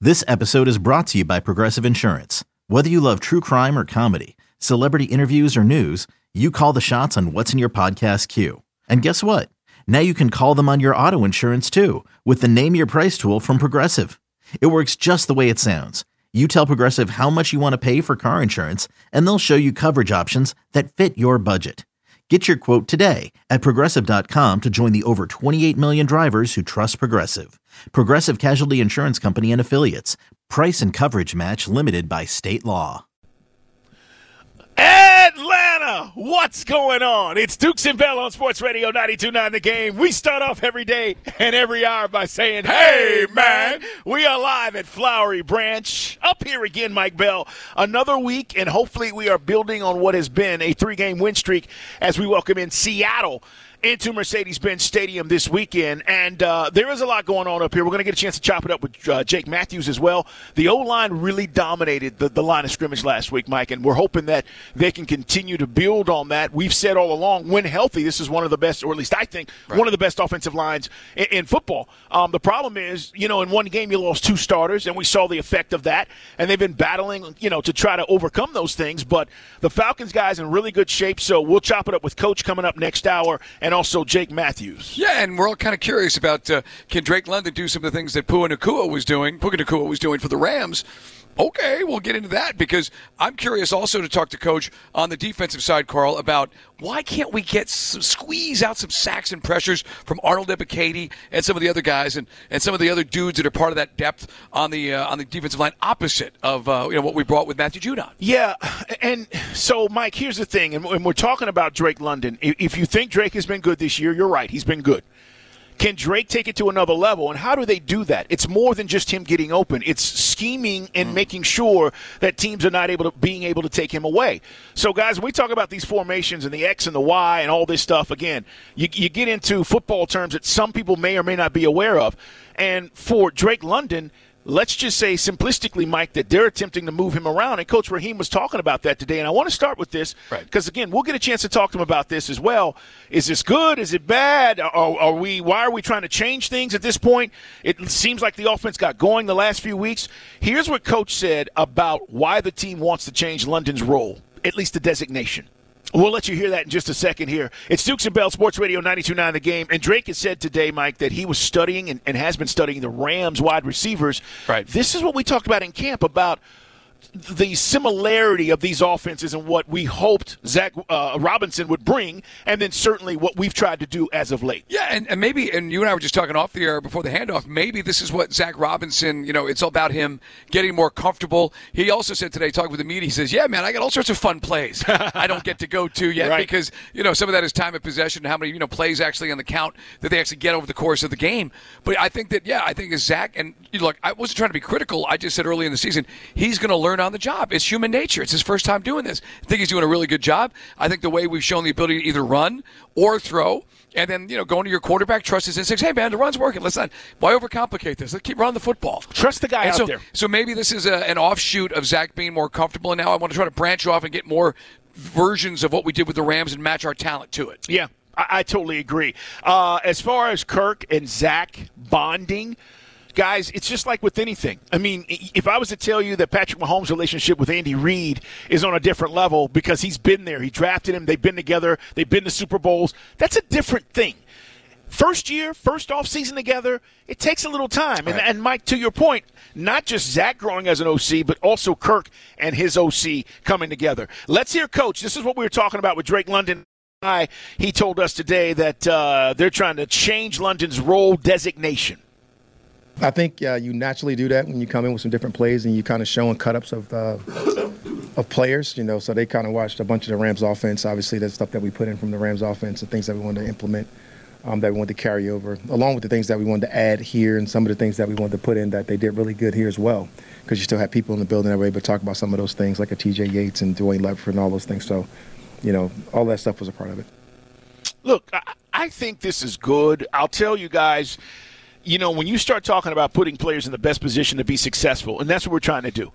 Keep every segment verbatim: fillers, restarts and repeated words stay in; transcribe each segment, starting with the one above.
This episode is brought to you by Progressive Insurance. Whether you love true crime or comedy, celebrity interviews or news, you call the shots on what's in your podcast queue. And guess what? Now you can call them on your auto insurance too with the Name Your Price tool from Progressive. It works just the way it sounds. You tell Progressive how much you want to pay for car insurance, and they'll show you coverage options that fit your budget. Get your quote today at Progressive dot com to join the over twenty-eight million drivers who trust Progressive. Progressive Casualty Insurance Company and Affiliates. Price and coverage match limited by state law. Atlanta, what's going on? It's Dukes and Bell on Sports Radio ninety-two point nine The Game. We start off every day and every hour by saying, hey, man, we are live at Flowery Branch. Up here again, Mike Bell. Another week, and hopefully we are building on what has been a three-game win streak as we welcome in Seattle into Mercedes-Benz Stadium this weekend. And uh, there is a lot going on up here. We're going to get a chance to chop it up with uh, Jake Matthews as well. The O-line really dominated the, the line of scrimmage last week, Mike, and we're hoping that they can continue to build on that. We've said all along, when healthy, this is one of the best, or at least I think, right, one of the best offensive lines in, in football. Um, the problem is, you know, in one game you lost two starters, and we saw the effect of that, and they've been battling, you know, to try to overcome those things. But the Falcons guys in really good shape, so we'll chop it up with Coach coming up next hour, and also Jake Matthews. Yeah, and we're all kind of curious about uh, can Drake London do some of the things that Puka Nacua was doing, Puka Nacua was doing for the Rams. Okay, we'll get into that because I'm curious also to talk to Coach on the defensive side, Carl, about why can't we get some, squeeze out some sacks and pressures from Arnold Ebiketie and some of the other guys and, and some of the other dudes that are part of that depth on the uh, on the defensive line opposite of uh, you know what we brought with Matthew Judon. Yeah, and so, Mike, here's the thing, and when we're talking about Drake London, if you think Drake has been good this year, you're right, he's been good. Can Drake take it to another level, and how do they do that? It's more than just him getting open. It's scheming and mm. making sure that teams are not able to being able to take him away. So, guys, when we talk about these formations and the X and the Y and all this stuff, again, you, you get into football terms that some people may or may not be aware of. And for Drake London, let's just say simplistically, Mike, that they're attempting to move him around. And Coach Raheem was talking about that today. And I want to start with this because, right, again, we'll get a chance to talk to him about this as well. Is this good? Is it bad? Are, are we? Why are we trying to change things at this point? It seems like the offense got going the last few weeks. Here's what Coach said about why the team wants to change London's role, at least the designation. We'll let you hear that in just a second here. It's Dukes and Bell, Sports Radio ninety-two point nine The Game. And Drake has said today, Mike, that he was studying and, and has been studying the Rams wide receivers. Right. This is what we talked about in camp about the similarity of these offenses and what we hoped Zach uh, Robinson would bring, and then certainly what we've tried to do as of late. Yeah, and, and maybe, and you and I were just talking off the air before the handoff, maybe this is what Zach Robinson, you know, it's all about him getting more comfortable. He also said today, talking with the media, he says, yeah, man, I got all sorts of fun plays I don't get to go to yet right. because, you know, some of that is time of possession, how many, you know, plays actually on the count that they actually get over the course of the game. But I think that, yeah, I think as Zach, and you know, look, I wasn't trying to be critical. I just said early in the season, he's going to learn on the job. It's human nature. It's his first time doing this. I think he's doing a really good job. I think the way we've shown the ability to either run or throw, and then, you know, going to your quarterback, trust his instincts. Hey, man, the run's working. Let's not, why overcomplicate this? Let's keep running the football. Trust the guy and out so, there. So maybe this is a, an offshoot of Zach being more comfortable, and now I want to try to branch off and get more versions of what we did with the Rams and match our talent to it. Yeah, I, I totally agree. Uh, as far as Kirk and Zach bonding, guys, it's just like with anything. I mean, if I was to tell you that Patrick Mahomes' relationship with Andy Reid is on a different level because he's been there, he drafted him, they've been together, they've been to Super Bowls, that's a different thing. First year, first off season together, it takes a little time. And, right. and Mike, to your point, not just Zach growing as an O C, but also Kirk and his O C coming together. Let's hear Coach. This is what we were talking about with Drake London. He told us today that uh, they're trying to change London's role designation. I think uh, you naturally do that when you come in with some different plays and you kind of showing cut-ups of uh, of players, you know. So they kind of watched a bunch of the Rams offense. Obviously, that's stuff that we put in from the Rams offense, the things that we wanted to implement, um, that we wanted to carry over, along with the things that we wanted to add here and some of the things that we wanted to put in that they did really good here as well. Because you still have people in the building that were able to talk about some of those things, like a T J Yates and Dwayne Ledford and all those things. So, you know, all that stuff was a part of it. Look, I, I think this is good. I'll tell you guys, you know, when you start talking about putting players in the best position to be successful, and that's what we're trying to do,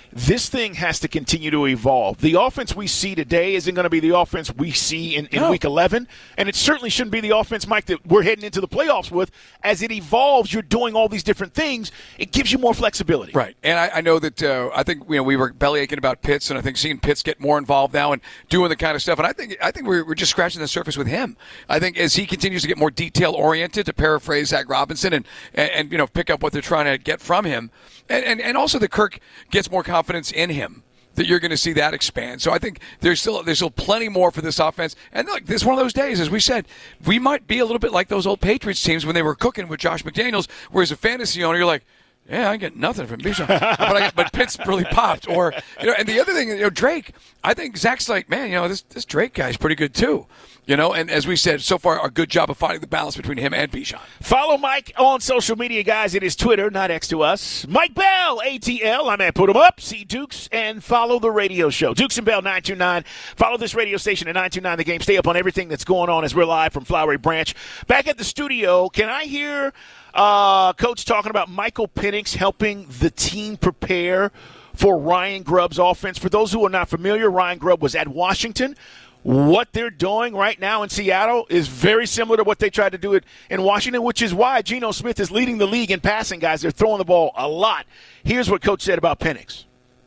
this thing has to continue to evolve. The offense we see today isn't going to be the offense we see in, in no. Week eleven, and it certainly shouldn't be the offense, Mike, that we're heading into the playoffs with. As it evolves, you're doing all these different things. It gives you more flexibility. Right, and I, I know that uh, I think you know we were bellyaching about Pitts, and I think seeing Pitts get more involved now and doing the kind of stuff, and I think I think we're, we're just scratching the surface with him. I think as he continues to get more detail-oriented, to paraphrase Zach Robinson, and, and, and you know pick up what they're trying to get from him, and, and, and also that Kirk gets more confidence in him, that you're going to see that expand. So I think there's still there's still plenty more for this offense. And look, this is one of those days, as we said, we might be a little bit like those old Patriots teams when they were cooking with Josh McDaniels, where as a fantasy owner, you're like, yeah, I get nothing from Bijan, but, I, but Pitts really popped. Or you know, and the other thing, you know, Drake, I think Zach's like, man, you know, this this Drake guy's pretty good too. You know, and as we said, so far, a good job of finding the balance between him and Bijan. Follow Mike on social media, guys. It is Twitter, not X to us. Mike Bell, A T L. I'm at Put 'em Up. See Dukes and follow the radio show. Dukes and Bell, nine two nine. Follow this radio station at nine two nine The Game. Stay up on everything that's going on as we're live from Flowery Branch. Back at the studio, can I hear uh, Coach talking about Michael Penix helping the team prepare for Ryan Grubb's offense? For those who are not familiar, Ryan Grubb was at Washington. What they're doing right now in Seattle is very similar to what they tried to do it in Washington, which is why Geno Smith is leading the league in passing, guys. They're throwing the ball a lot. Here's what Coach said about Penix.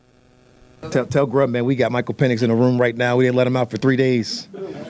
Tell, tell Grubb, man, we got Michael Penix in the room right now. We didn't let him out for three days.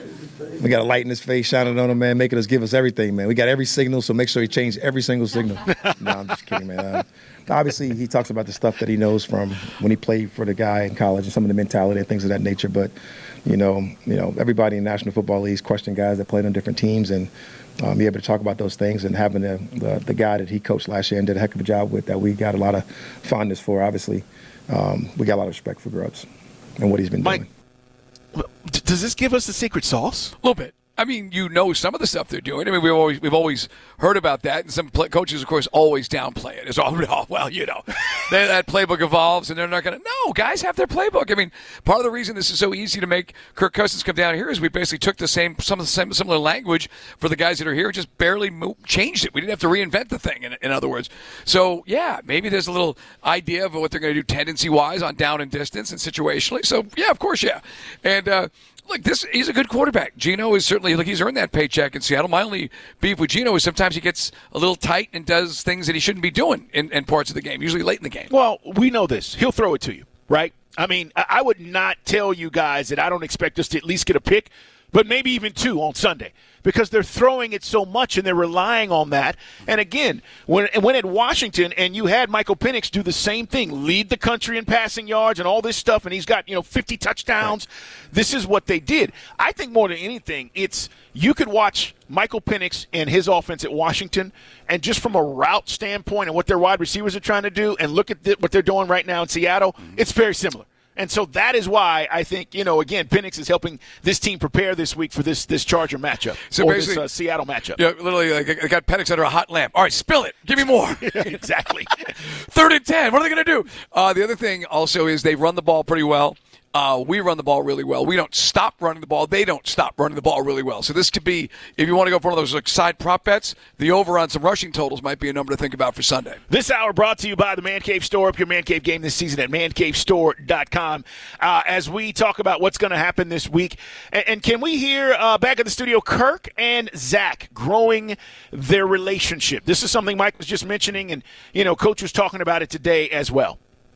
We got a light in his face shining on him, man, making us give us everything, man. We got every signal, so make sure he changed every single signal. No, I'm just kidding, man. Uh, obviously, he talks about the stuff that he knows from when he played for the guy in college and some of the mentality and things of that nature. But, you know, you know, everybody in National Football Leagues question guys that played on different teams and um, be able to talk about those things, and having the, the the guy that he coached last year and did a heck of a job with that we got a lot of fondness for, obviously. Um, we got a lot of respect for Grubbs and what he's been Mike, doing. Does this give us the secret sauce? A little bit. I mean, you know some of the stuff they're doing. I mean, we've always we've always heard about that, and some play- coaches, of course, always downplay it. It's all, oh, well, you know, they, that playbook evolves, and they're not going to. No, guys have their playbook. I mean, part of the reason this is so easy to make Kirk Cousins come down here is we basically took the same some of the same similar language for the guys that are here, just barely moved, changed it. We didn't have to reinvent the thing. In, in other words, so yeah, maybe there's a little idea of what they're going to do tendency wise on down and distance and situationally. So yeah, of course, yeah, and. uh Look, this he's a good quarterback. Geno is certainly, like, he's earned that paycheck in Seattle. My only beef with Geno is sometimes he gets a little tight and does things that he shouldn't be doing in, in parts of the game, usually late in the game. Well, we know this. He'll throw it to you, right? I mean, I would not tell you guys that I don't expect us to at least get a pick, but maybe even two on Sunday, because they're throwing it so much and they're relying on that. And again, when when at Washington and you had Michael Penix do the same thing, lead the country in passing yards and all this stuff, and he's got, you know, fifty touchdowns. Right. This is what they did. I think more than anything, it's you could watch Michael Penix and his offense at Washington, and just from a route standpoint and what their wide receivers are trying to do, and look at the, what they're doing right now in Seattle, mm-hmm. It's very similar. And so that is why I think, you know, again, Penix is helping this team prepare this week for this this Charger matchup, so or this uh, Seattle matchup. Yeah, literally, like, I got Penix under a hot lamp. All right, spill it. Give me more. Exactly. Third and ten. What are they going to do? Uh, the other thing also is they run the ball pretty well. Uh, we run the ball really well. We don't stop running the ball. They don't stop running the ball really well. So this could be, if you want to go for one of those like side prop bets, the over on some rushing totals might be a number to think about for Sunday. This hour brought to you by the Man Cave Store. Up your Man Cave game this season at man cave store dot com. Uh, as we talk about what's going to happen this week. And, and can we hear uh, back in the studio Kirk and Zach growing their relationship? This is something Mike was just mentioning, and, you know, Coach was talking about it today as well.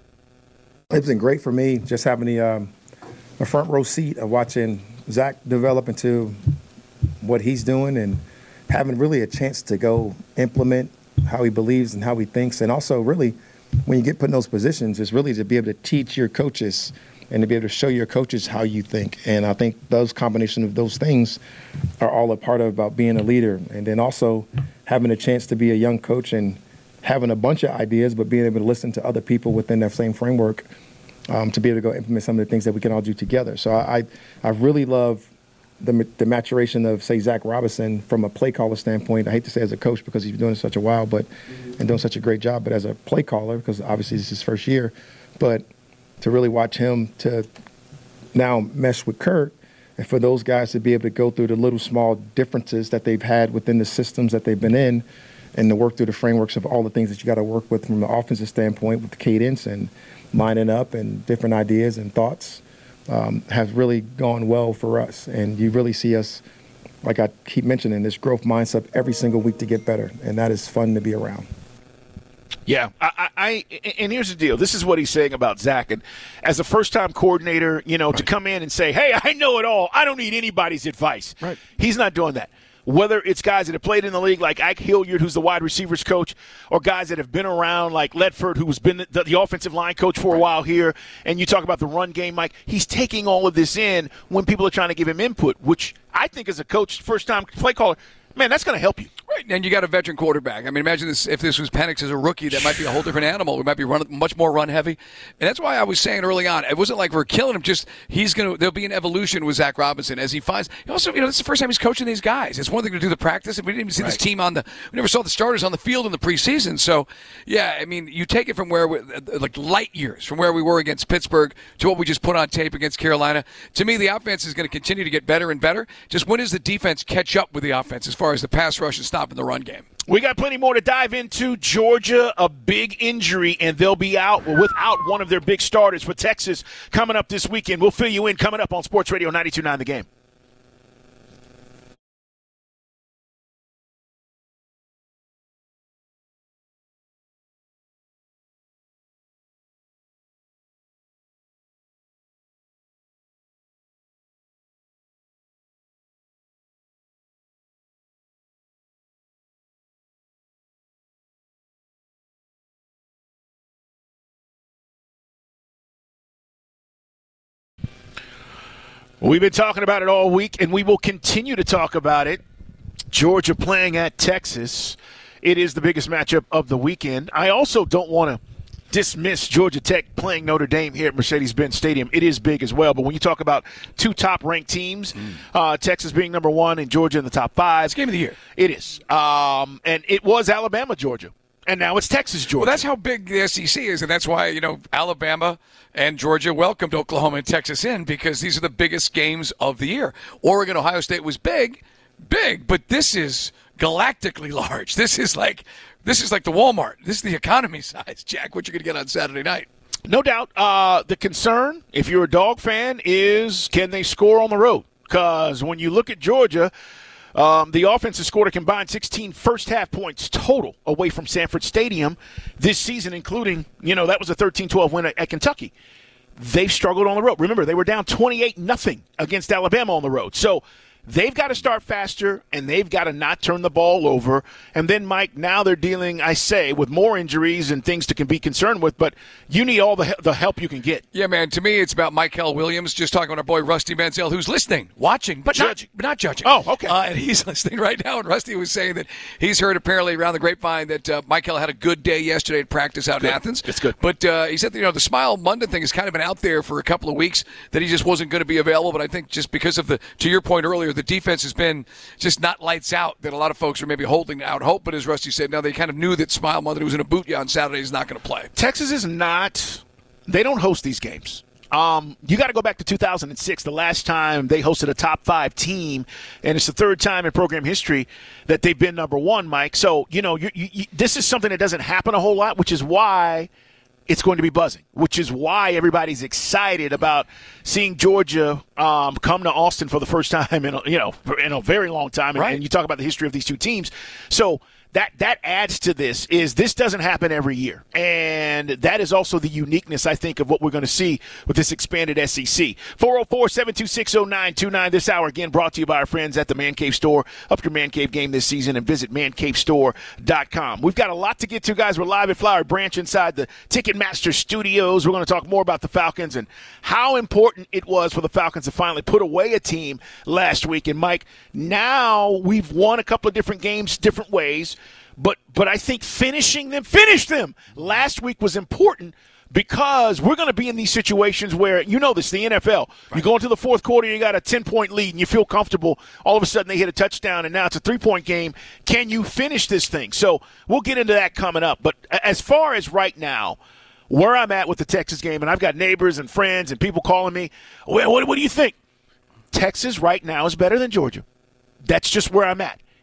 It's been great for me just having the um, a front row seat of watching Zach develop into what he's doing and having really a chance to go implement how he believes and how he thinks. And also really when you get put in those positions, it's really to be able to teach your coaches and to be able to show your coaches how you think. And I think those combination of those things are all a part of about being a leader. And then also having a chance to be a young coach and having a bunch of ideas, but being able to listen to other people within that same framework um, to be able to go implement some of the things that we can all do together. So I, I really love the, the maturation of, say, Zach Robinson from a play caller standpoint. I hate to say as a coach because he's been doing it such a while, but and doing such a great job, but as a play caller, because obviously this is his first year, but to really watch him to now mesh with Kirk, and for those guys to be able to go through the little small differences that they've had within the systems that they've been in, and to work through the frameworks of all the things that you got to work with from the offensive standpoint with the cadence and lining up and different ideas and thoughts um, has really gone well for us. And you really see us, like I keep mentioning, this growth mindset every single week to get better, and that is fun to be around. Yeah, I, I and here's the deal. This is what he's saying about Zach. And as a first-time coordinator, you know, right. to come in and say, hey, I know it all. I don't need anybody's advice. Right. He's not doing that. Whether it's guys that have played in the league like Ike Hilliard, who's the wide receivers coach, or guys that have been around like Ledford, who's been the, the offensive line coach for a while here, and you talk about the run game, Mike, he's taking all of this in when people are trying to give him input, which I think as a coach, first-time play caller, man, that's going to help you. Right, and you got a veteran quarterback. I mean, imagine this if this was Penix as a rookie. That might be a whole different animal. We might be run, much more run heavy, and that's why I was saying early on, it wasn't like we're killing him. Just he's going to. There'll be an evolution with Zach Robinson as he finds. He also, you know, this is the first time he's coaching these guys. It's one thing to do the practice, and we didn't even see right. this team on the. We never saw the starters on the field in the preseason. So, yeah, I mean, you take it from where we, like light years from where we were against Pittsburgh to what we just put on tape against Carolina. To me, the offense is going to continue to get better and better. Just when does the defense catch up with the offense as far as the pass rush and stopping the run game? We got plenty more to dive into. Georgia, a big injury, and they'll be out without one of their big starters for Texas coming up this weekend. We'll fill you in coming up on Sports Radio ninety-two point nine The Game. We've been talking about it all week, and we will continue to talk about it. Georgia playing at Texas. It is the biggest matchup of the weekend. I also don't want to dismiss Georgia Tech playing Notre Dame here at Mercedes-Benz Stadium. It is big as well. But when you talk about two top-ranked teams, mm. uh, Texas being number one and Georgia in the top five. It's game of the year. It is. Um, and it was Alabama, Georgia. And now it's Texas, Georgia. Well, that's how big the S E C is, and that's why, you know, Alabama and Georgia welcomed Oklahoma and Texas in because these are the biggest games of the year. Oregon, Ohio State was big, big, but this is galactically large. This is like this is like the Walmart. This is the economy size. Jack, what you going to get on Saturday night? No doubt. Uh, the concern, if you're a Dog fan, is can they score on the road? Because when you look at Georgia, Um, the offense has scored a combined sixteen first-half points total away from Sanford Stadium this season, including, you know, that was a thirteen twelve win at, at Kentucky. They've struggled on the road. Remember, they were down twenty-eight nothing against Alabama on the road. So they've got to start faster, and they've got to not turn the ball over. And then, Mike, now they're dealing, I say, with more injuries and things to can be concerned with, but you need all the the help you can get. Yeah, man, to me it's about Michael Williams, just talking with our boy Rusty Mansell, who's listening, watching, but judging. not, but not judging. Oh, okay. Uh, and he's listening right now, and Rusty was saying that he's heard apparently around the grapevine that uh, Michael had a good day yesterday at practice out good. in Athens. It's good. But uh, he said that, you know, the Smile Monday thing has kind of been out there for a couple of weeks, that he just wasn't going to be available, but I think just because of the, to your point earlier, the defense has been just not lights out, that a lot of folks are maybe holding out hope, but as Rusty said, now they kind of knew that Smile Monday was in a boot on Saturday is not going to play. Texas is not – they don't host these games. Um, you got to go back to two thousand six, the last time they hosted a top five team, and it's the third time in program history that they've been number one, Mike. So, you know, you, you, this is something that doesn't happen a whole lot, which is why – it's going to be buzzing, which is why everybody's excited about seeing Georgia um, come to Austin for the first time in a, you know in a very long time. And, right. and you talk about the history of these two teams, so that that adds to this. Is this doesn't happen every year, and that is also the uniqueness, I think, of what we're going to see with this expanded S E C. four oh four, seven two six, oh nine two nine. This hour again brought to you by our friends at the Man Cave Store. Up your Man Cave game this season and visit man cave store dot com. We've got a lot to get to, guys. We're live at Flowery Branch inside the Ticketmaster Studios. We're going to talk more about the Falcons and how important it was for the Falcons to finally put away a team last week. And, Mike, now we've won a couple of different games different ways, but but I think finishing them, finish them last week was important because we're going to be in these situations where, you know this, the N F L, right. You go into the fourth quarter, you got a ten-point lead, and you feel comfortable. All of a sudden they hit a touchdown, and now it's a three-point game. Can you finish this thing? So we'll get into that coming up. But as far as right now, where I'm at with the Texas game, and I've got neighbors and friends and people calling me, well, what, what do you think? Texas right now is better than Georgia. That's just where I'm at.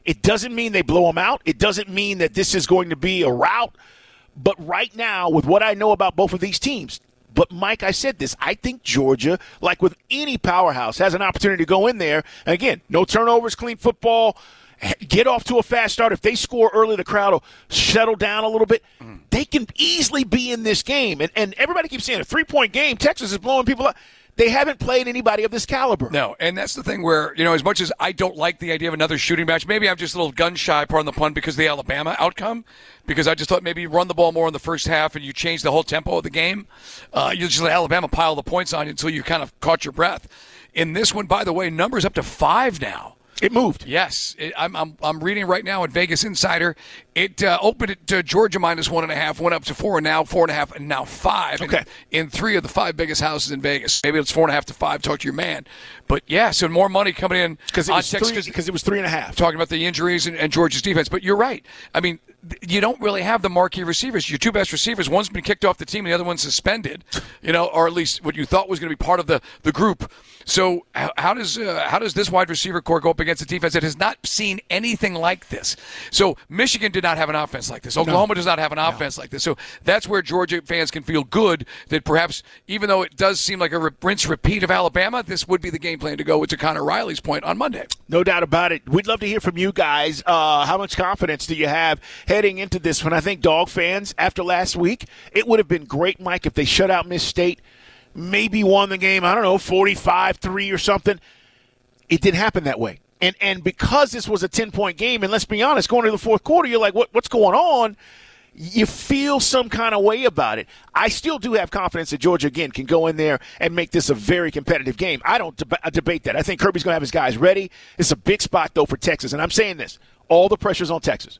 It doesn't mean they blow them out. It doesn't mean that this is going to be a rout. But right now, with what I know about both of these teams, but Mike, I said this, I think Georgia, like with any powerhouse, has an opportunity to go in there. And again, no turnovers, clean football, get off to a fast start. If they score early, the crowd will settle down a little bit. Mm. They can easily be in this game. And, and everybody keeps saying a three-point game, Texas is blowing people up. They haven't played anybody of this caliber. No, and that's the thing where, you know, as much as I don't like the idea of another shooting match, maybe I'm just a little gun-shy, pardon the pun, because of the Alabama outcome, because I just thought maybe you run the ball more in the first half and you change the whole tempo of the game. Uh, you just let Alabama pile the points on you until you kind of caught your breath. In this one, by the way, numbers up to five now. It moved. Yes. It, I'm, I'm I'm reading right now at Vegas Insider. It uh, opened it to Georgia minus one and a half, went up to four, and now four and a half, and now five. Okay. In, in three of the five biggest houses in Vegas. Maybe it's four and a half to five. Talk to your man. But, yeah, so more money coming in. Because it, it was three and a half. Talking about the injuries and, and Georgia's defense. But you're right. I mean, you don't really have the marquee receivers. Your two best receivers, one's been kicked off the team, and the other one's suspended, you know, or at least what you thought was going to be part of the, the group. So how, how does uh, how does this wide receiver core go up against a defense that has not seen anything like this? So Michigan did not have an offense like this. Oklahoma no. does not have an offense no. like this. So that's where Georgia fans can feel good that perhaps, even though it does seem like a rinse repeat of Alabama, this would be the game plan to go, to Connor Riley's point, on Monday. No doubt about it. We'd love to hear from you guys. Uh, how much confidence do you have heading into this one? I think Dog fans, after last week, it would have been great, Mike, if they shut out Miss State, maybe won the game, I don't know, forty-five three or something. It didn't happen that way. And and because this was a ten-point game, and let's be honest, going to the fourth quarter, you're like, what, what's going on? You feel some kind of way about it. I still do have confidence that Georgia, again, can go in there and make this a very competitive game. I don't deb- I debate that. I think Kirby's going to have his guys ready. It's a big spot, though, for Texas. And I'm saying this, all the pressure's on Texas.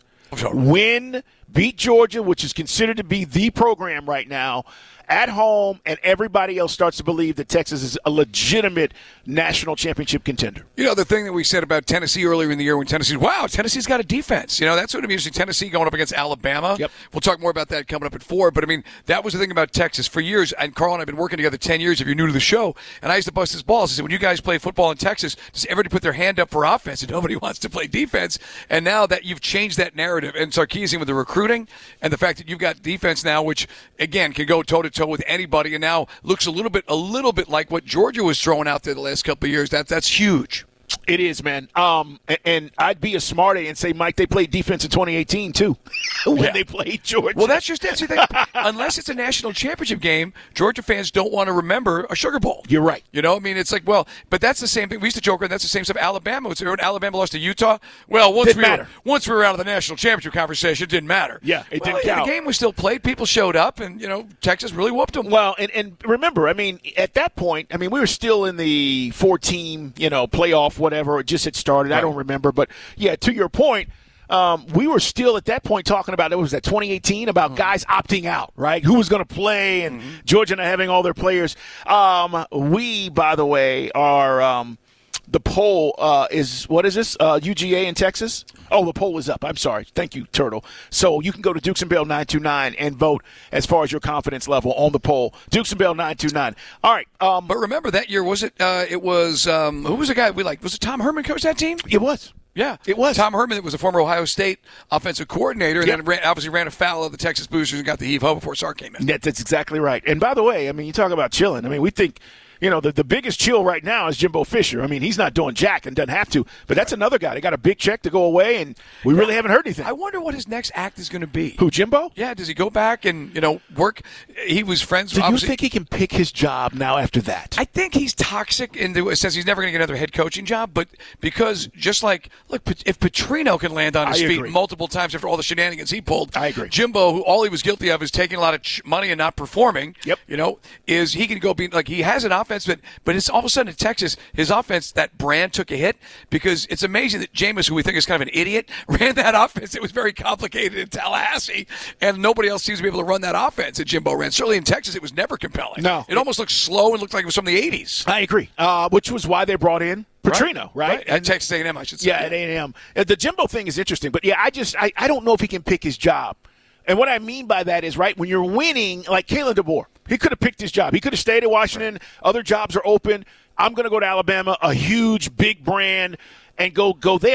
Win, beat Georgia, which is considered to be the program right now, at home, and everybody else starts to believe that Texas is a legitimate national championship contender. You know, the thing that we said about Tennessee earlier in the year when Tennessee, wow, Tennessee's got a defense. You know, that's what I'm using. Tennessee going up against Alabama. Yep. We'll talk more about that coming up at four. But, I mean, that was the thing about Texas. For years, and Carl and I have been working together ten years, if you're new to the show, and I used to bust his balls. I said, when you guys play football in Texas, does everybody put their hand up for offense and nobody wants to play defense? And now that you've changed that narrative, and Sarkisian with the recruiting and the fact that you've got defense now, which, again, can go toe-to-toe with anybody, and now looks a little bit a little bit like what Georgia was throwing out there the last couple of years. That, that's huge. It is, man. Um, and, and I'd be a smarty and say, Mike, they played defense in twenty eighteen, too, when yeah. they played Georgia. Well, that's just that's the thing. Unless it's a national championship game, Georgia fans don't want to remember a Sugar Bowl. You're right. You know, I mean, it's like, well, but that's the same thing. We used to joke around, that's the same stuff. Alabama, was, when Alabama lost to Utah, well, once didn't we, matter. were, once we were out of the national championship conversation, it didn't matter. Yeah, it well, didn't yeah, count. The game was still played. People showed up, and, you know, Texas really whooped them. Well, and, and remember, I mean, at that point, I mean, we were still in the four-team, you know, playoff, whatever. It just had started. Right. I don't remember. But, yeah, to your point, um, we were still at that point talking about, it was that twenty eighteen, about mm-hmm. guys opting out, right? Who was going to play, and mm-hmm. Georgia not having all their players. Um, we, by the way, are um, – the poll uh, is, what is this, uh, U G A in Texas? Oh, the poll is up. I'm sorry. Thank you, Turtle. So you can go to Dukes and Bell nine two nine and vote as far as your confidence level on the poll. Dukes and Bell nine two nine. All right. Um, but remember that year, was it, uh, it was, um, who was the guy we liked? Was it Tom Herman coached that team? It was. Yeah, it was. Tom Herman, that was a former Ohio State offensive coordinator, and yep. then ran, obviously ran afoul of the Texas Boosters and got the heave-ho before Sark came in. That, that's exactly right. And by the way, I mean, you talk about chilling. I mean, we think – you know, the, the biggest chill right now is Jimbo Fisher. I mean, he's not doing jack and doesn't have to, but that's another guy. They got a big check to go away, and we really haven't heard anything. I wonder what his next act is going to be. Who, Jimbo? Yeah, does he go back and, you know, work? He was friends with – Do obviously. you think he can pick his job now after that? I think he's toxic in the sense he's never going to get another head coaching job, but because just like, look, if Petrino can land on his I feet agree. multiple times after all the shenanigans he pulled, I agree. Jimbo, who all he was guilty of is taking a lot of money and not performing, yep. you know, is he can go be – like he has an offense, but, but it's all of a sudden in Texas, his offense, that brand took a hit because it's amazing that Jameis, who we think is kind of an idiot, ran that offense. It was very complicated in Tallahassee, and nobody else seems to be able to run that offense that Jimbo ran. Certainly in Texas, it was never compelling. No. It almost looked slow and looked like it was from the eighties. I agree, uh, which was why they brought in Petrino, right? right? right. At Texas A and M, I should say. Yeah, at A and M. Uh, the Jimbo thing is interesting, but, yeah, I just I, I don't know if he can pick his job. And what I mean by that is, right, when you're winning, like Kalen DeBoer, he could have picked his job. He could have stayed at Washington. Other jobs are open. I'm going to go to Alabama, a huge, big brand, and go go there.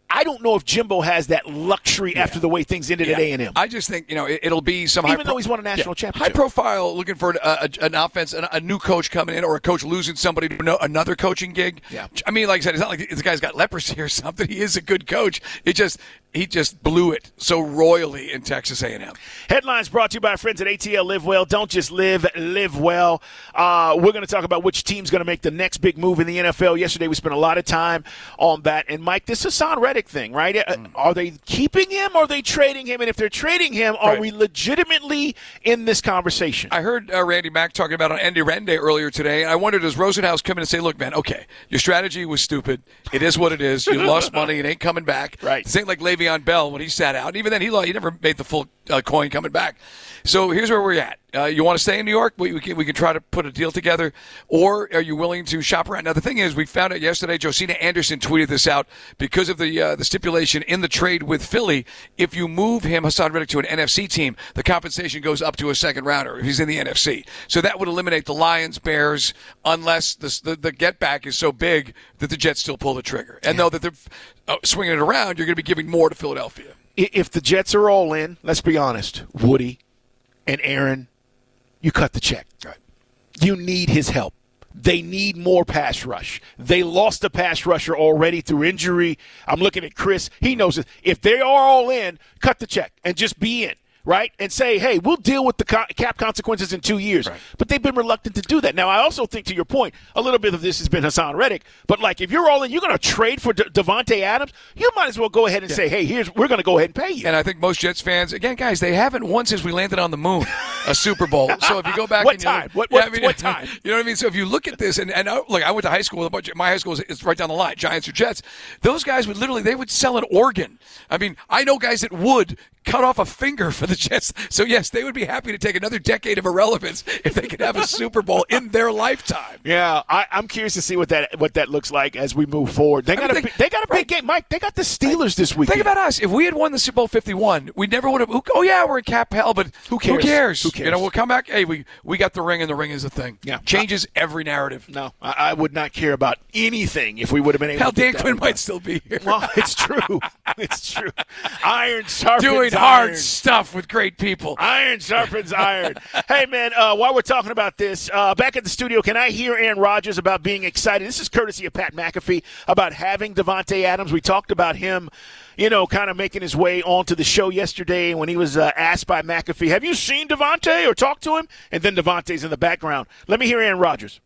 I don't know if Jimbo has that luxury yeah. after the way things ended yeah. at A and M. I just think, you know, it, it'll be some Even high though pro- he's won a national yeah. championship. High profile, looking for a, a, an offense, a, a new coach coming in, or a coach losing somebody to no, another coaching gig. Yeah. I mean, like I said, it's not like this guy's got leprosy or something. He is a good coach. It just He just blew it so royally in Texas A and M. Headlines brought to you by our friends at A T L Live Well. Don't just live, live well. Uh, we're going to talk about which team's going to make the next big move in the N F L. Yesterday we spent a lot of time on that. And, Mike, this Hassan Reddick thing, right? Mm. Are they keeping him or are they trading him? And if they're trading him, are right. we legitimately in this conversation? I heard uh, Randy Mack talking about on Andy Rende earlier today. I wondered, does Rosenhaus come in and say, look, man, okay, your strategy was stupid. It is what it is. You lost money. It ain't coming back. Right. This ain't like Le'Veon Bell when he sat out. And even then, he, he never made the full uh, coin coming back. So here's where we're at. Uh, you want to stay in New York? We, we, can, we can try to put a deal together. Or are you willing to shop around? Now, the thing is, we found out yesterday, Josina Anderson tweeted this out, because of the uh, the stipulation in the trade with Philly, if you move him, Hassan Reddick, to an N F C team, the compensation goes up to a second rounder if he's in the N F C. So that would eliminate the Lions, Bears, unless the, the, the get back is so big that the Jets still pull the trigger. And yeah. though that they're uh, swinging it around, you're going to be giving more to Philadelphia. If the Jets are all in, let's be honest, Woody and Aaron, you cut the check. Right. You need his help. They need more pass rush. They lost a pass rusher already through injury. I'm looking at Chris. He knows it. If they are all in, cut the check and just be in. Right? And say, hey, we'll deal with the cap consequences in two years. Right. But they've been reluctant to do that. Now, I also think, to your point, a little bit of this has been Hassan Reddick. But, like, if you're all in, you're going to trade for De- Devontae Adams, you might as well go ahead and yeah. say, hey, here's we're going to go ahead and pay you. And I think most Jets fans, again, guys, they haven't won since we landed on the moon, a Super Bowl. So if you go back what and time? Look, what, what, yeah, I mean, what time? You know what I mean? So if you look at this, and, and uh, look, I went to high school with a bunch of, my high school is it's right down the line, Giants or Jets. Those guys would literally, they would sell an organ. I mean, I know guys that would cut off a finger for the Jets. So, yes, they would be happy to take another decade of irrelevance if they could have a Super Bowl in their lifetime. Yeah, I, I'm curious to see what that what that looks like as we move forward. They got I mean, a they, they got a big right. game, Mike. They got the Steelers this weekend. Think about us. If we had won the Super Bowl fifty-one, we never would have. Oh yeah, we're in cap hell, but who cares? Who cares? Who cares? You know, we'll come back. Hey, we we got the ring, and the ring is a thing. Yeah, changes uh, every narrative. No, I, I would not care about anything if we would have been able. Hell, to Dan get Quinn that might still be here. Well, it's true. It's true. Iron sharpens doing iron. hard stuff with great people. Iron sharpens iron. Hey, man, uh, while we're talking about this, uh, back at the studio, can I hear Aaron Rodgers about being excited? This is courtesy of Pat McAfee about having Devontae Adams. We talked about him, you know, kind of making his way onto the show yesterday when he was uh, asked by McAfee, have you seen Devontae or talked to him? And then Devontae's in the background. Let me hear Aaron Rodgers.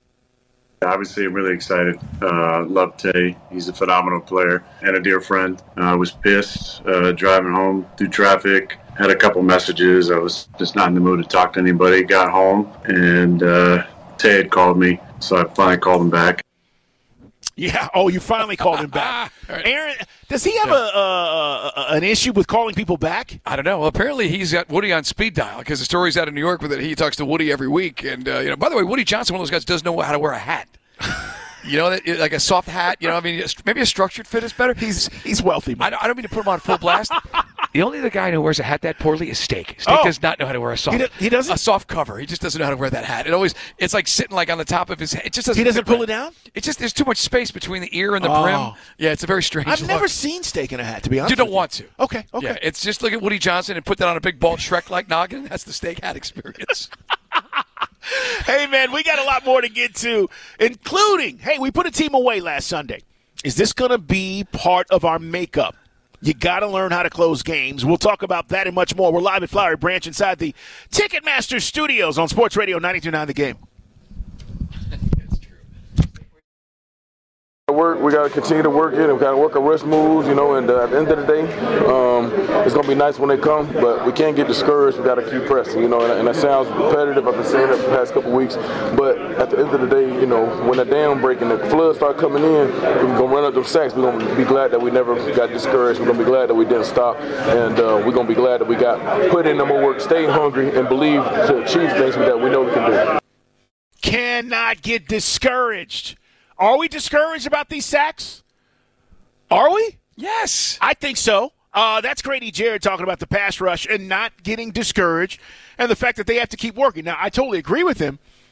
Obviously, I'm really excited. Uh, love Tay. He's a phenomenal player and a dear friend. I uh, was pissed uh, driving home through traffic. Had a couple messages. I was just not in the mood to talk to anybody. Got home, and uh, Tay had called me, so I finally called him back. Yeah. Oh, you finally called him back. Aaron, does he have a, a, a an issue with calling people back? I don't know. Well, apparently he's got Woody on speed dial because the story's out of New York with it. He talks to Woody every week, and uh, you know. By the way, Woody Johnson, one of those guys, does know how to wear a hat. You know, like a soft hat. You know, I mean, maybe a structured fit is better. He's he's wealthy. I don't, I don't mean to put him on full blast. The only other guy who wears a hat that poorly is Steak. Steak oh. does not know how to wear a soft. He, do, he doesn't. A soft cover. He just doesn't know how to wear that hat. It always it's like sitting like on the top of his head. It just doesn't. He doesn't pull right. it down. It just there's too much space between the ear and the oh. brim. Yeah, it's a very strange. I've look. never seen Steak in a hat, to be honest. You don't with want you. to. Okay. Okay. Yeah, it's just look at Woody Johnson and put that on a big bald Shrek like noggin. That's the Steak hat experience. Hey, man, we got a lot more to get to, including, hey, we put a team away last Sunday. Is this going to be part of our makeup? You got to learn how to close games. We'll talk about that and much more. We're live at Flowery Branch inside the Ticketmaster Studios on Sports Radio ninety-two point nine The Game. Work, we got to continue to work it and kind of work our rest moves, you know, and uh, at the end of the day, um, it's going to be nice when they come, but we can't get discouraged. We got to keep pressing, you know, and, and that sounds repetitive. I've been saying that for the past couple of weeks, but at the end of the day, you know, when the dam break and the floods start coming in, we're going to run up them sacks. We're going to be glad that we never got discouraged. We're going to be glad that we didn't stop, and uh, we're going to be glad that we got put in the more work, stay hungry, and believe to achieve things that we know we can do. Cannot get discouraged. Are we discouraged about these sacks? Are we? Yes. I think so. Uh, that's Grady Jarrett talking about the pass rush and not getting discouraged and the fact that they have to keep working. Now, I totally agree with him,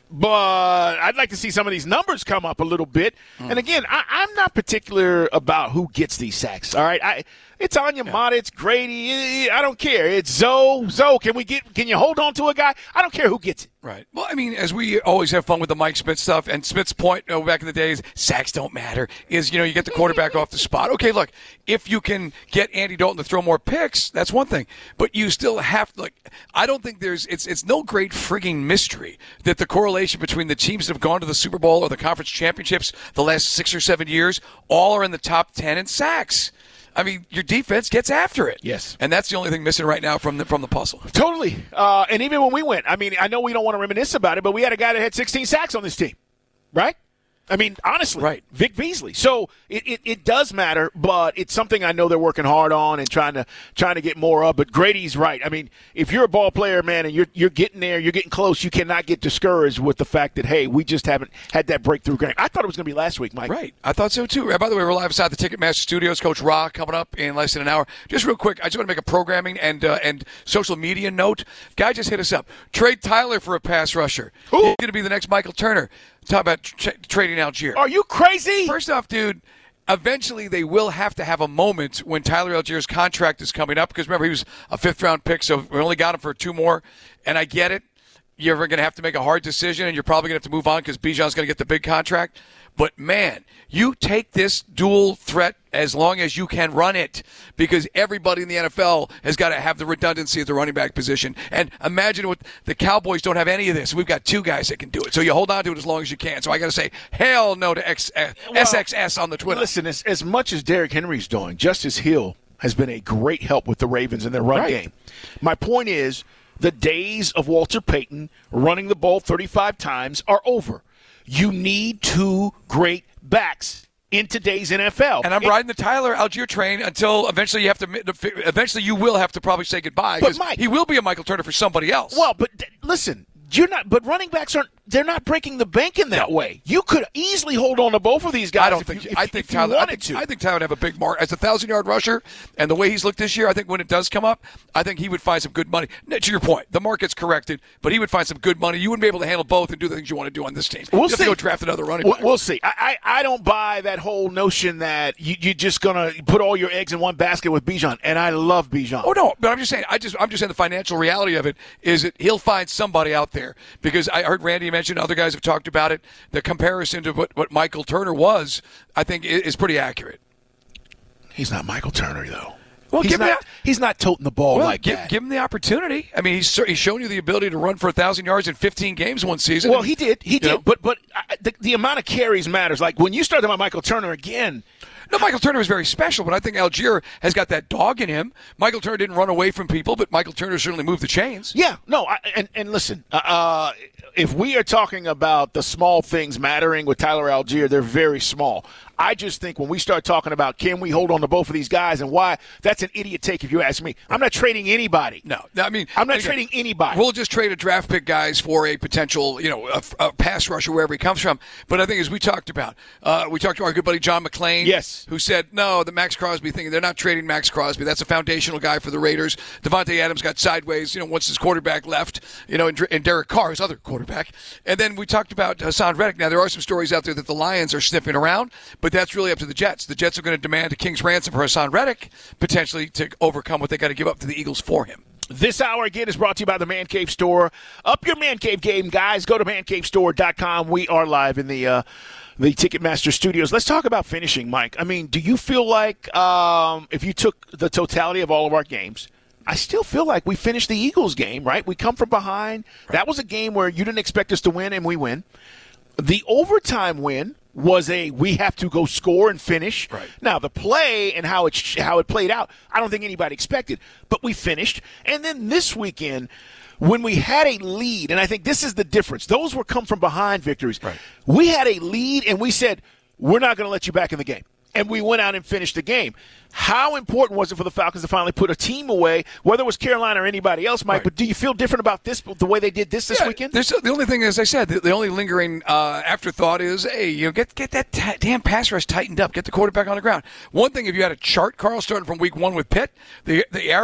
But I'd like to see some of these numbers come up a little bit. Mm. And again, I, I'm not particular about who gets these sacks. All right, I, it's Anya yeah. Mata, it's Grady. I don't care. It's Zoe. Zoe, can we get? Can you hold on to a guy? I don't care who gets it. Right. Well, I mean, as we always have fun with the Mike Smith stuff, and Smith's point you know, back in the days, sacks don't matter, is, you know, you get the quarterback off the spot. Okay, look, if you can get Andy Dalton to throw more picks, that's one thing. But you still have to, like, I don't think there's, it's it's no great frigging mystery that the correlation between the teams that have gone to the Super Bowl or the conference championships the last six or seven years all are in the top ten in sacks. I mean, your defense gets after it. Yes. And that's the only thing missing right now from the from the puzzle. Totally. Uh, and even when we went, I mean, I know we don't want to reminisce about it, but we had a guy that had sixteen sacks on this team, right? I mean, honestly, right. Vic Beasley. So it, it, it does matter, but it's something I know they're working hard on and trying to trying to get more of. But Grady's right. I mean, if you're a ball player, man, and you're you're getting there, you're getting close, you cannot get discouraged with the fact that, hey, we just haven't had that breakthrough game. I thought it was going to be last week, Mike. Right. I thought so, too. By the way, we're live inside the Ticketmaster Studios. Coach Ra coming up in less than an hour. Just real quick, I just want to make a programming and uh, and social media note. Guy just hit us up. Trade Tyler for a pass rusher. Who? He's going to be the next Michael Turner. Talk about tra- trading Algier. Are you crazy? First off, dude, eventually they will have to have a moment when Tyler Algier's contract is coming up, because remember, he was a fifth-round pick, so we only got him for two more, and I get it. You're going to have to make a hard decision, and you're probably going to have to move on because Bijan's going to get the big contract. But, man, you take this dual threat as long as you can run it, because everybody in the N F L has got to have the redundancy at the running back position. And imagine what the Cowboys don't have any of this. We've got two guys that can do it. So you hold on to it as long as you can. So I got to say, hell no to X, uh, well, S X S on the Twitter. Listen, as, as much as Derrick Henry's doing, Justice Hill has been a great help with the Ravens in their run right. game. My point is, the days of Walter Payton running the ball thirty-five times are over. You need two great backs in today's N F L. And I'm it, riding the Tyler Algier train until eventually you have to. Eventually, you will have to probably say goodbye, because he will be a Michael Turner for somebody else. Well, but th- listen, you're not. But running backs aren't. They're not breaking the bank in that no. way. You could easily hold on to both of these guys. I don't if think. You, if, I think if Tyler. you I think, to. I think Tyler would have a big mark as a thousand-yard rusher, and the way he's looked this year. I think when it does come up, I think he would find some good money. Now, to your point, the market's corrected, but he would find some good money. You wouldn't be able to handle both and do the things you want to do on this team. We'll you see. have to go draft another running we'll, back. We'll see. I, I I don't buy that whole notion that you, you're just gonna put all your eggs in one basket with Bijan, and I love Bijan. Oh no, but I'm just saying. I just I'm just saying the financial reality of it is that he'll find somebody out there, because I heard Randy mention, other guys have talked about it. The comparison to what, what Michael Turner was, I think, is pretty accurate. He's not Michael Turner, though. Well, he's give not. the, he's not toting the ball well, like give, that. Give him the opportunity. I mean, he's he's shown you the ability to run for a thousand yards in fifteen games one season. Well, he did. He did. know? But but uh, the, the amount of carries matters. Like when you start talking about Michael Turner again. No, Michael Turner was very special, but I think Algier has got that dog in him. Michael Turner didn't run away from people, but Michael Turner certainly moved the chains. Yeah, no, I, and, and listen, uh, uh, if we are talking about the small things mattering with Tyler Algier, they're very small. I just think when we start talking about can we hold on to both of these guys and why, that's an idiot take if you ask me. I'm not trading anybody. No, I mean, I'm not again, trading anybody. We'll just trade a draft pick, guys, for a potential, you know, a, a pass rusher wherever he comes from. But I think as we talked about, uh, we talked to our good buddy John McClain, yes, who said no, the Max Crosby thing. They're not trading Max Crosby. That's a foundational guy for the Raiders. Devontae Adams got sideways, you know, once his quarterback left, you know, and, and Derek Carr, his other quarterback. And then we talked about Hassan Reddick. Now there are some stories out there that the Lions are sniffing around, but that's really up to the Jets. The Jets are going to demand a king's ransom for Hassan Reddick, potentially to overcome what they got to give up to the Eagles for him. This hour, again, is brought to you by the Man Cave Store. Up your Man Cave game, guys. Go to man cave store dot com. We are live in the uh, the Ticketmaster Studios. Let's talk about finishing, Mike. I mean, do you feel like um, if you took the totality of all of our games, I still feel like we finished the Eagles game, right? We come from behind. Right. That was a game where you didn't expect us to win, and we win. The overtime win was a we have to go score and finish. Right. Now, the play and how it how it played out, I don't think anybody expected, but we finished. And then this weekend, when we had a lead, and I think this is the difference, those were come from behind victories. Right. We had a lead, and we said, we're not going to let you back in the game. And we went out and finished the game. How important was it for the Falcons to finally put a team away, whether it was Carolina or anybody else, Mike? Right. But do you feel different about this, the way they did this this yeah, weekend? The only thing, as I said, the, the only lingering uh, afterthought is, hey, you know, get get that t- damn pass rush tightened up, get the quarterback on the ground. One thing, if you had a chart, Carl, starting from week one with Pitt, the the arrow,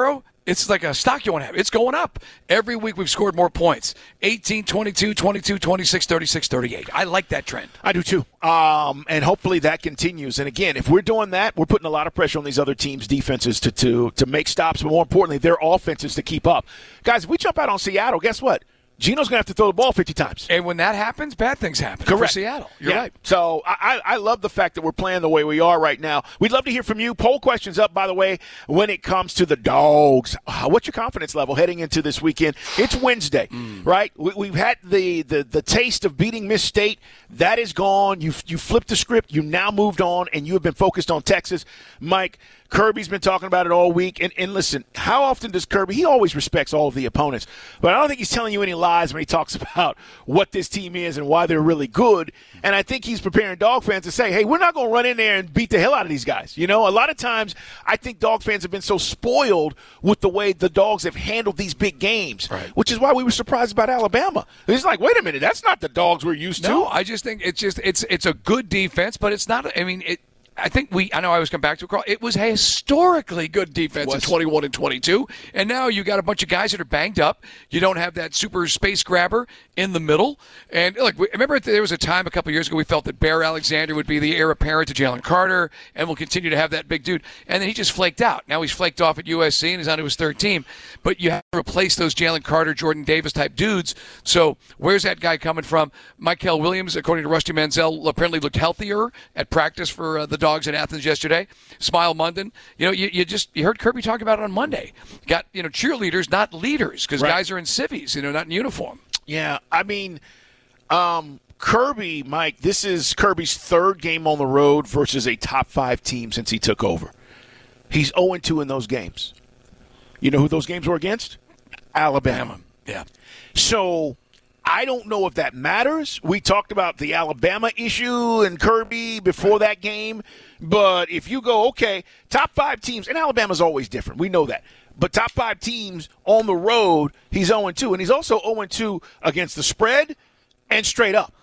It's like a stock you want to have. It's going up. Every week we've scored more points. eighteen, twenty-two, twenty-two, twenty-six, thirty-six, thirty-eight. I like that trend. I do too. Um, and hopefully that continues. And again, if we're doing that, we're putting a lot of pressure on these other teams' defenses to, to, to make stops, but more importantly, their offenses to keep up. Guys, if we jump out on Seattle, guess what? Gino's going to have to throw the ball fifty times. And when that happens, bad things happen Correct. for Seattle. You're yeah. right. So I, I love the fact that we're playing the way we are right now. We'd love to hear from you. Poll questions up, by the way, when it comes to the Dogs. Uh, what's your confidence level heading into this weekend? It's Wednesday, mm. right? We, we've had the, the, the taste of beating Miss State. That is gone. You've, you flipped the script. You now moved on, and you have been focused on Texas. Mike, Kirby's been talking about it all week. And, and listen, how often does Kirby – he always respects all of the opponents. But I don't think he's telling you any lies when he talks about what this team is and why they're really good. And I think he's preparing Dog fans to say, hey, we're not going to run in there and beat the hell out of these guys. You know, a lot of times I think Dog fans have been so spoiled with the way the Dogs have handled these big games, right. which is why we were surprised about Alabama. It's like, wait a minute, that's not the Dogs we're used no, to. No, I just think it's just it's it's a good defense, but it's not – I mean, it – I think we – I know I always come back to it, Carl. It was a historically good defense in twenty-one and twenty-two, and now you got a bunch of guys that are banged up. You don't have that super space grabber in the middle. And, look, remember there was a time a couple years ago we felt that Bear Alexander would be the heir apparent to Jalen Carter and will continue to have that big dude. And then he just flaked out. Now he's flaked off at U S C and he's on to his third team. But you have to replace those Jalen Carter, Jordan Davis-type dudes. So where's that guy coming from? Michael Williams, according to Rusty Manziel, apparently looked healthier at practice for uh, the Dogs in Athens yesterday. Smile Munden. You know, you, you just you heard Kirby talk about it on Monday. Got, you know, cheerleaders, not leaders, because right. guys are in civvies, you know, not in uniform. Yeah, I mean, um, Kirby, Mike, this is Kirby's third game on the road versus a top five team since he took over. He's oh and two in those games. You know who those games were against? Alabama. Yeah. So I don't know if that matters. We talked about the Alabama issue and Kirby before that game. But if you go, okay, top five teams, and Alabama's always different. We know that. But top five teams on the road, he's oh and two. And he's also oh and two against the spread and straight up.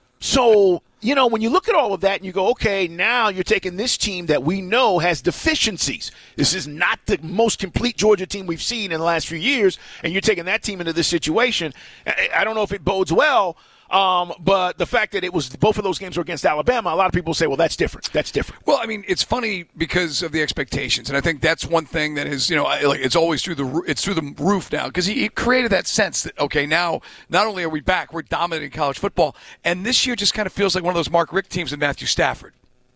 So, you know, when you look at all of that and you go, okay, now you're taking this team that we know has deficiencies. This is not the most complete Georgia team we've seen in the last few years, and you're taking that team into this situation. I don't know if it bodes well, um, but the fact that it was both of those games were against Alabama, a lot of people say, well, that's different. That's different. Well, I mean, it's funny because of the expectations, and I think that's one thing that is, you know, like it's always through the it's through the roof now because he, he created that sense that okay, now not only are we back, we're dominating college football, and this year just kind of feels like one of those Mark Richt teams with Matthew Stafford.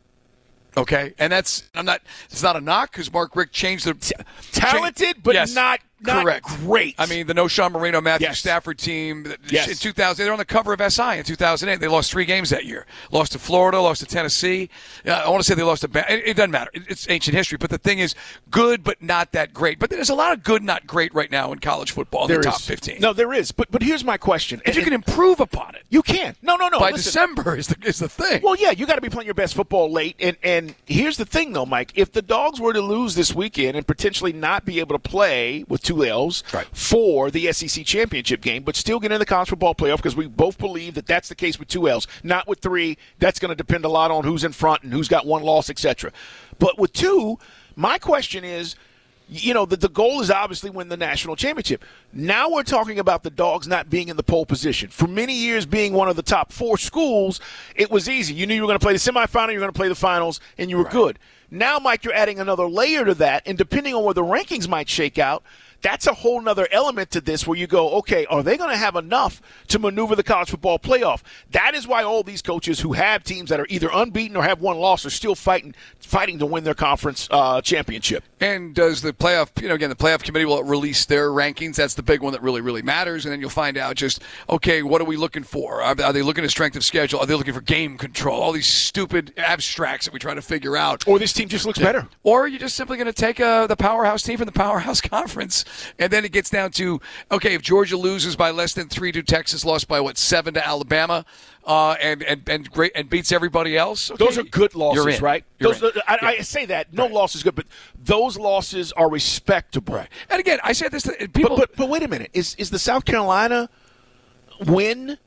Okay, and that's I'm not. It's not a knock because Mark Richt changed the talented, changed, but yes, not. Not correct. Great. I mean, the No. Sean Marino, Matthew yes. Stafford team. Yes. In two thousand, they were on the cover of S I in two thousand eight. They lost three games that year. Lost to Florida, lost to Tennessee. Uh, I want to say they lost to – it, it doesn't matter. It, it's ancient history. But the thing is, good but not that great. But there's a lot of good, not great right now in college football in there the top is. fifteen. No, there is. But but here's my question. If you can improve upon it. You can. No, no, no. By Listen. December is the, is the thing. Well, yeah, you got to be playing your best football late. And, and here's the thing, though, Mike. If the Dogs were to lose this weekend and potentially not be able to play with two L's right. for the S E C championship game, but still get in the college football playoff because we both believe that that's the case with two L's, not with three. That's going to depend a lot on who's in front and who's got one loss, et cetera. But with two, my question is, you know, the, the goal is obviously win the national championship. Now we're talking about the Dogs not being in the pole position. For many years being one of the top four schools, it was easy. You knew you were going to play the semifinal, you were going to play the finals, and you were right. good. Now, Mike, you're adding another layer to that, and depending on where the rankings might shake out, that's a whole nother element to this where you go, okay, are they going to have enough to maneuver the college football playoff? That is why all these coaches who have teams that are either unbeaten or have one loss are still fighting fighting to win their conference uh, championship. And does the playoff, you know, again, the playoff committee will release their rankings. That's the big one that really, really matters. And then you'll find out just, okay, what are we looking for? Are, are they looking at strength of schedule? Are they looking for game control? All these stupid abstracts that we try to figure out. Or this team just looks better. Or you're just simply going to take uh, the powerhouse team from the powerhouse conference. And then it gets down to, okay, if Georgia loses by less than three to Texas, lost by, what, seven to Alabama, uh, and, and, and great and beats everybody else? Okay. Those are good losses, right? You're those, I, yeah. I say that. No right. loss is good, but those losses are respectable. Right. And again, I said this to people. But, but, but wait a minute. Is, is the South Carolina win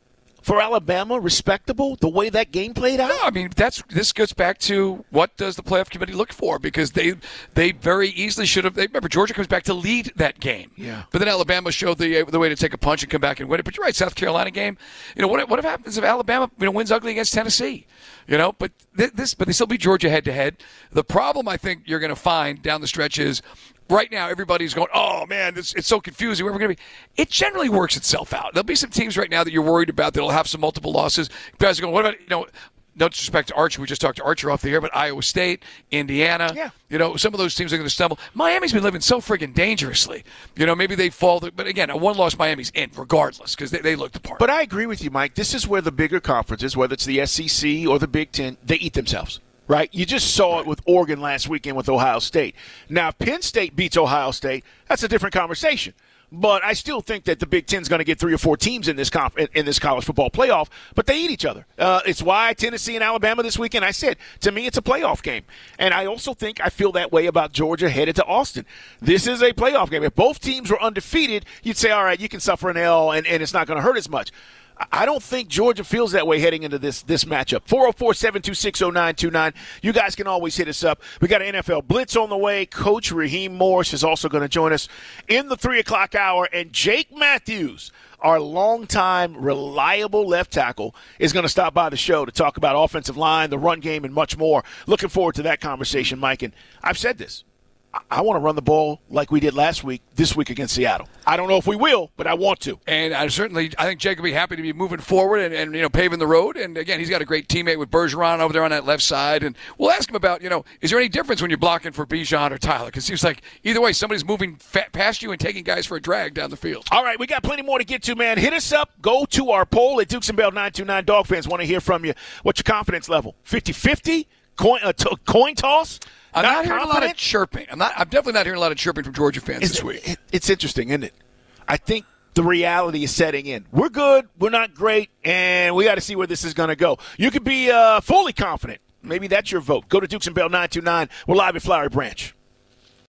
for Alabama respectable, the way that game played out? No, I mean, that's this goes back to what does the playoff committee look for? Because they they very easily should have. They, remember, Georgia comes back to lead that game. Yeah. But then Alabama showed the the way to take a punch and come back and win it. But you're right, South Carolina game. You know what? What happens if Alabama you know wins ugly against Tennessee? You know, but th- this, but they still beat Georgia head to head. The problem I think you're going to find down the stretch is. Right now, everybody's going, oh, man, this, it's so confusing. Where we're going to be. It generally works itself out. There'll be some teams right now that you're worried about that'll have some multiple losses. You guys are going, what about, you know, no disrespect to Archer. We just talked to Archer off the air, but Iowa State, Indiana. Yeah. You know, some of those teams are going to stumble. Miami's been living so friggin' dangerously. You know, maybe they fall. But again, a one-loss Miami's in regardless because they, they look the part. But I agree with you, Mike. This is where the bigger conferences, whether it's the S E C or the Big Ten, they eat themselves. Right? You just saw it with Oregon last weekend with Ohio State. Now, if Penn State beats Ohio State, that's a different conversation. But I still think that the Big Ten is going to get three or four teams in this comp- in this college football playoff, but they eat each other. Uh, it's why Tennessee and Alabama this weekend, I said, to me, it's a playoff game. And I also think I feel that way about Georgia headed to Austin. This is a playoff game. If both teams were undefeated, you'd say, all right, you can suffer an L, and, and it's not going to hurt as much. I don't think Georgia feels that way heading into this this matchup. four oh four, seven two six, oh nine two nine. You guys can always hit us up. We got an N F L Blitz on the way. Coach Raheem Morris is also going to join us in the three o'clock hour. And Jake Matthews, our longtime, reliable left tackle, is going to stop by the show to talk about offensive line, the run game, and much more. Looking forward to that conversation, Mike. And I've said this. I want to run the ball like we did last week, this week against Seattle. I don't know if we will, but I want to. And I certainly, I think Jake will be happy to be moving forward and, and you know paving the road. And again, he's got a great teammate with Bergeron over there on that left side. And we'll ask him about, you know, is there any difference when you're blocking for Bijan or Tyler? Because it seems like either way, somebody's moving fa- past you and taking guys for a drag down the field. All right, we got plenty more to get to, man. Hit us up. Go to our poll at Dukes and Bell nine two nine. Dog fans want to hear from you. What's your confidence level? fifty-fifty? Coin, uh, t- coin toss? I'm not, not hearing confident? a lot of chirping. I'm not. I'm definitely not hearing a lot of chirping from Georgia fans it's, this week. It, it's interesting, isn't it? I think the reality is setting in. We're good. We're not great, and we got to see where this is going to go. You could be uh, fully confident. Maybe that's your vote. Go to Dukes and Bell nine two nine. We're live at Flowery Branch.